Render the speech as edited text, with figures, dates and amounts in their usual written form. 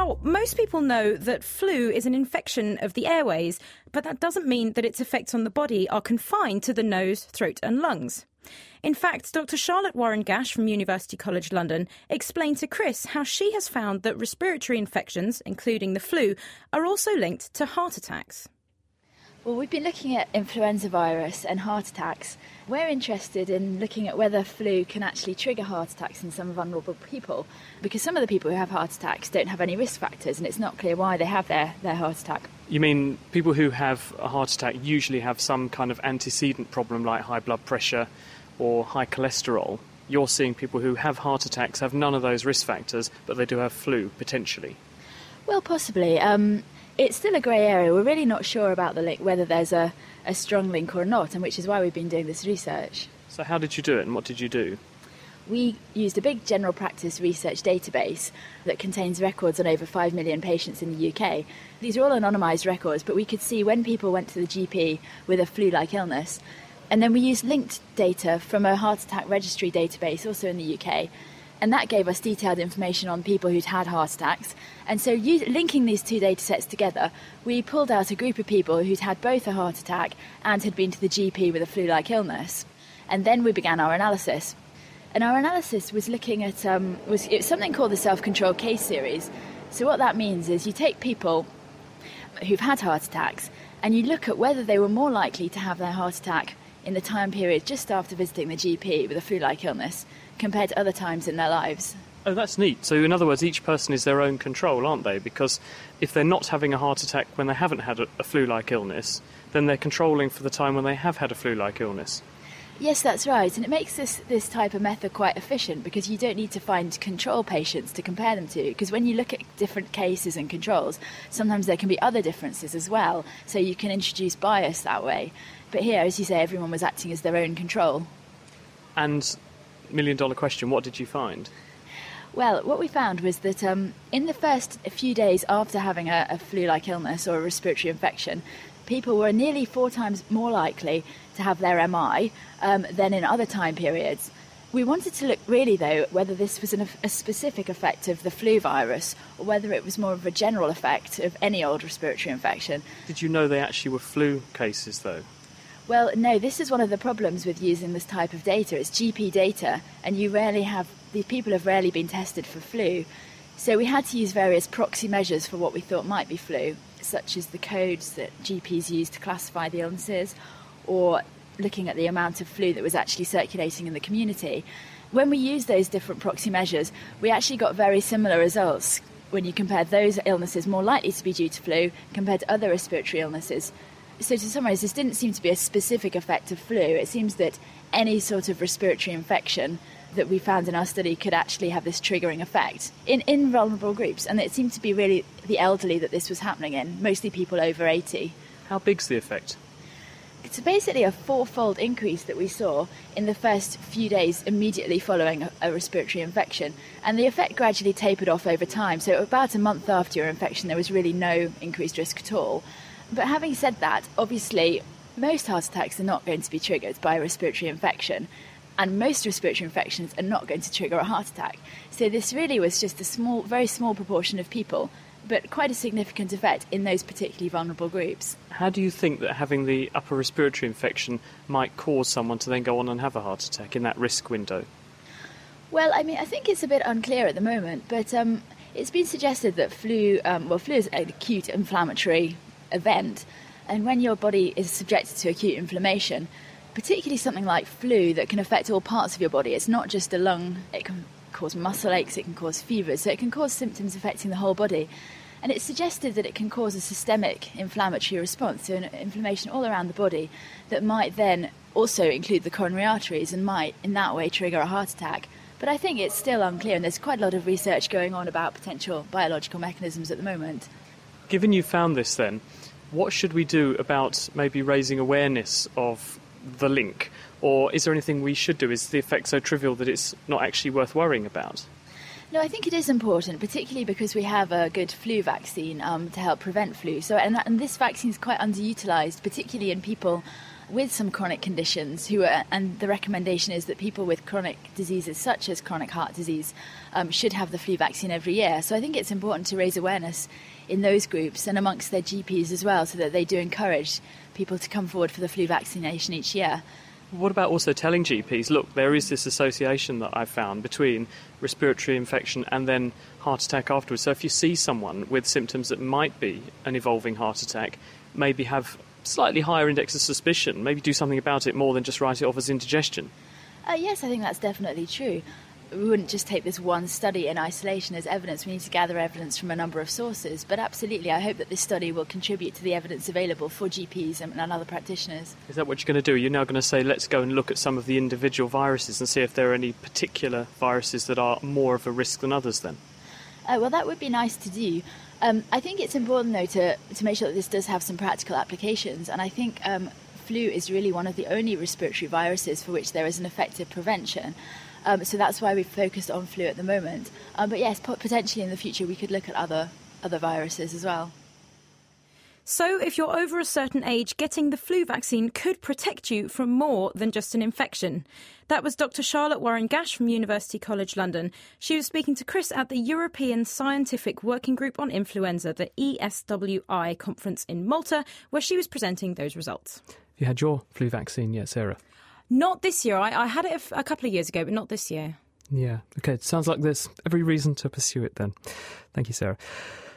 Now, most people know that flu is an infection of the airways, but that doesn't mean that its effects on the body are confined to the nose, throat and lungs. In fact, Dr. Charlotte Warren-Gash from University College London explained to Chris how she has found that respiratory infections, including the flu, are also linked to heart attacks. Well, we've been looking at influenza virus and heart attacks. We're interested in looking at whether flu can actually trigger heart attacks in some vulnerable people, because some of the people who have heart attacks don't have any risk factors, and it's not clear why they have their heart attack. You mean people who have a heart attack usually have some kind of antecedent problem like high blood pressure or high cholesterol? You're seeing people who have heart attacks have none of those risk factors, but they do have flu, potentially? Well, possibly. It's still a grey area. We're really not sure about the link, whether there's a strong link or not, and which is why we've been doing this research. So how did you do it, and what did you do? We used a big general practice research database that contains records on over 5 million patients in the UK. These are all anonymised records, but we could see when people went to the GP with a flu-like illness. And then we used linked data from a heart attack registry database, also in the UK, and that gave us detailed information on people who'd had heart attacks. And so linking these two data sets together, we pulled out a group of people who'd had both a heart attack and had been to the GP with a flu-like illness. And then we began our analysis. And our analysis was looking at it's something called the self-controlled case series. So what that means is you take people who've had heart attacks and you look at whether they were more likely to have their heart attack in the time period just after visiting the GP with a flu-like illness compared to other times in their lives. Oh, that's neat. So in other words, each person is their own control, aren't they? Because if they're not having a heart attack when they haven't had a flu-like illness, then they're controlling for the time when they have had a flu-like illness. Yes, that's right. And it makes this type of method quite efficient because you don't need to find control patients to compare them to. Because when you look at different cases and controls, sometimes there can be other differences as well. So you can introduce bias that way. But here, as you say, everyone was acting as their own control. And million-dollar question, what did you find? Well, what we found was that in the first few days after having a flu-like illness or a respiratory infection, people were nearly 4 times more likely to have their MI than in other time periods. We wanted to look really, though, whether this was a specific effect of the flu virus or whether it was more of a general effect of any old respiratory infection. Did you know they actually were flu cases, though? Well, no, this is one of the problems with using this type of data. It's GP data, and these people have rarely been tested for flu. So we had to use various proxy measures for what we thought might be flu, such as the codes that GPs use to classify the illnesses, or looking at the amount of flu that was actually circulating in the community. When we used those different proxy measures, we actually got very similar results when you compared those illnesses more likely to be due to flu compared to other respiratory illnesses. So to summarise, this didn't seem to be a specific effect of flu. It seems that any sort of respiratory infection that we found in our study could actually have this triggering effect in vulnerable groups. And it seemed to be really the elderly that this was happening in, mostly people over 80. How big's the effect? It's basically a 4-fold increase that we saw in the first few days immediately following a respiratory infection. And the effect gradually tapered off over time. So about a month after your infection, there was really no increased risk at all. But having said that, obviously, most heart attacks are not going to be triggered by a respiratory infection, and most respiratory infections are not going to trigger a heart attack. So this really was just a very small proportion of people, but quite a significant effect in those particularly vulnerable groups. How do you think that having the upper respiratory infection might cause someone to then go on and have a heart attack in that risk window? Well, I mean, I think it's a bit unclear at the moment, but it's been suggested that flu is an acute inflammatory event, and when your body is subjected to acute inflammation, particularly something like flu that can affect all parts of your body, it's not just a lung, it can cause muscle aches, it can cause fevers, so it can cause symptoms affecting the whole body. And it's suggested that it can cause a systemic inflammatory response, so an inflammation all around the body that might then also include the coronary arteries and might in that way trigger a heart attack. But I think it's still unclear, and there's quite a lot of research going on about potential biological mechanisms at the moment. Given you found this then, what should we do about maybe raising awareness of the link? Or is there anything we should do? Is the effect so trivial that it's not actually worth worrying about? No, I think it is important, particularly because we have a good flu vaccine to help prevent flu. And this vaccine is quite underutilised, particularly in people with some chronic conditions and the recommendation is that people with chronic diseases such as chronic heart disease should have the flu vaccine every year. So I think it's important to raise awareness in those groups and amongst their GPs as well, so that they do encourage people to come forward for the flu vaccination each year. What about also telling GPs, look, there is this association that I've found between respiratory infection and then heart attack afterwards. So if you see someone with symptoms that might be an evolving heart attack, maybe have slightly higher index of suspicion, maybe do something about it more than just write it off as indigestion. Yes, I think that's definitely true. We wouldn't just take this one study in isolation as evidence. We need to gather evidence from a number of sources. But absolutely, I hope that this study will contribute to the evidence available for GPs and other practitioners. Is that what you're going to do? You're now going to say, let's go and look at some of the individual viruses and see if there are any particular viruses that are more of a risk than others then? Well, that would be nice to do. I think it's important, though, to make sure that this does have some practical applications. And I think flu is really one of the only respiratory viruses for which there is an effective prevention. So that's why we've focused on flu at the moment. But yes, potentially in the future we could look at other viruses as well. So if you're over a certain age, getting the flu vaccine could protect you from more than just an infection. That was Dr. Charlotte Warren-Gash from University College London. She was speaking to Chris at the European Scientific Working Group on Influenza, the ESWI conference in Malta, where she was presenting those results. You had your flu vaccine yet, Sarah? Not this year. I had it a couple of years ago, but not this year. Yeah, OK. It sounds like there's every reason to pursue it then. Thank you, Sarah.